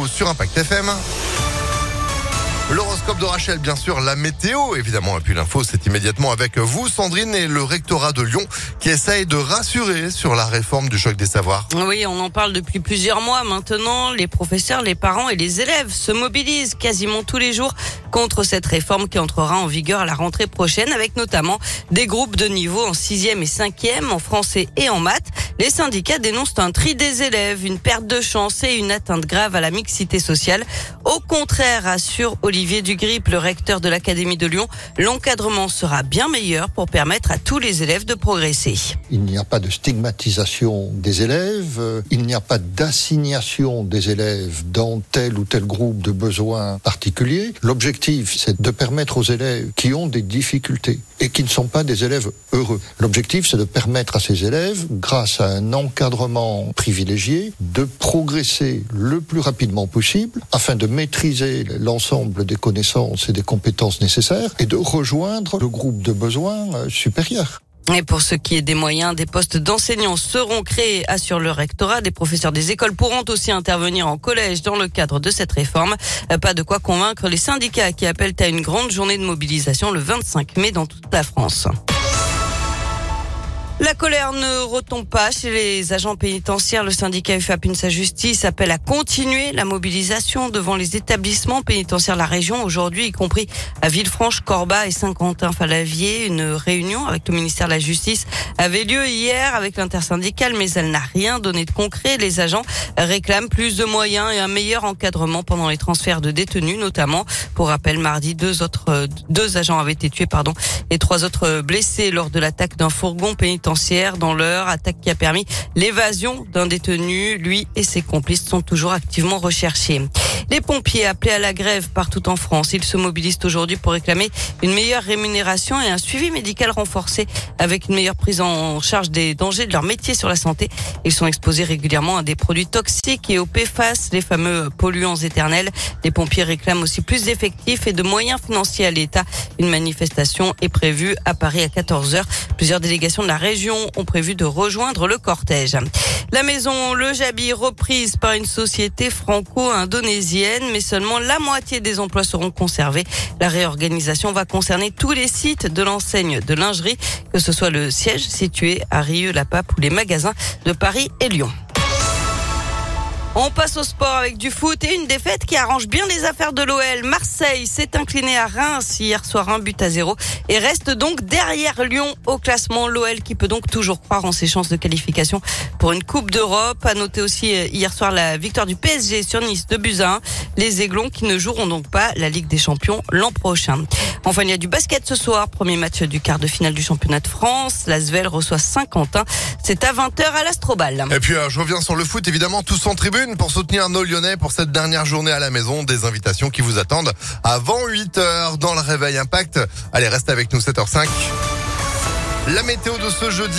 vous sur Impact FM. L'horoscope de Rachel, bien sûr, la météo, évidemment. Et puis l'info, c'est immédiatement avec vous, Sandrine, et le rectorat de Lyon qui essaye de rassurer sur la réforme du choc des savoirs. Oui, on en parle depuis plusieurs mois maintenant. Les professeurs, les parents et les élèves se mobilisent quasiment tous les jours contre cette réforme qui entrera en vigueur à la rentrée prochaine, avec notamment des groupes de niveau en 6e et 5e, en français et en maths. Les syndicats dénoncent un tri des élèves, une perte de chance et une atteinte grave à la mixité sociale. Au contraire, assure Olivier Dugrip, le recteur de l'Académie de Lyon, l'encadrement sera bien meilleur pour permettre à tous les élèves de progresser. Il n'y a pas de stigmatisation des élèves, il n'y a pas d'assignation des élèves dans tel ou tel groupe de besoins particuliers. L'objectif, c'est de permettre aux élèves qui ont des difficultés et qui ne sont pas des élèves heureux. L'objectif, c'est de permettre à ces élèves, grâce à un encadrement privilégié, de progresser le plus rapidement possible afin de maîtriser l'ensemble des connaissances et des compétences nécessaires et de rejoindre le groupe de besoins supérieur. Et pour ce qui est des moyens, des postes d'enseignants seront créés, assure le rectorat. Des professeurs des écoles pourront aussi intervenir en collège dans le cadre de cette réforme. Pas de quoi convaincre les syndicats qui appellent à une grande journée de mobilisation le 25 mai dans toute la France. La colère ne retombe pas chez les agents pénitentiaires. Le syndicat UFAP Sa Justice appelle à continuer la mobilisation devant les établissements pénitentiaires de la région aujourd'hui, y compris à Villefranche, Corba et Saint-Quentin-Fallavier. Une réunion avec le ministère de la Justice avait lieu hier avec l'intersyndicale, mais elle n'a rien donné de concret. Les agents réclament plus de moyens et un meilleur encadrement pendant les transferts de détenus, notamment. Pour rappel, mardi, deux agents avaient été tués, et 3 autres blessés lors de l'attaque d'un fourgon pénitentiaire dans l'Eure, attaque qui a permis l'évasion d'un détenu. Lui et ses complices sont toujours activement recherchés. Les pompiers appelés à la grève partout en France, ils se mobilisent aujourd'hui pour réclamer une meilleure rémunération et un suivi médical renforcé avec une meilleure prise en charge des dangers de leur métier sur la santé. Ils sont exposés régulièrement à des produits toxiques et aux PFAS, les fameux polluants éternels. Les pompiers réclament aussi plus d'effectifs et de moyens financiers à l'État. Une manifestation est prévue à Paris à 14h. Plusieurs délégations de la région ont prévu de rejoindre le cortège. La maison Le Jabi, reprise par une société franco-indonésienne, mais seulement la moitié des emplois seront conservés. La réorganisation va concerner tous les sites de l'enseigne de lingerie, que ce soit le siège situé à Rieux-la-Pape ou les magasins de Paris et Lyon. On passe au sport avec du foot et une défaite qui arrange bien les affaires de l'OL. Marseille s'est incliné à Reims hier soir 1-0 et reste donc derrière Lyon au classement. L'OL qui peut donc toujours croire en ses chances de qualification pour une Coupe d'Europe. À noter aussi hier soir la victoire du PSG sur Nice 2-1. Les Aiglons qui ne joueront donc pas la Ligue des Champions l'an prochain. Enfin, il y a du basket ce soir. Premier match du quart de finale du championnat de France. L'Asvel reçoit Saint-Quentin. C'est à 20h à l'Astrobal. Et puis, je reviens sur le foot, évidemment, tous en tribune pour soutenir nos Lyonnais pour cette dernière journée à la maison. Des invitations qui vous attendent avant 8h dans le Réveil Impact. Allez, reste avec nous, 7h05. La météo de ce jeudi.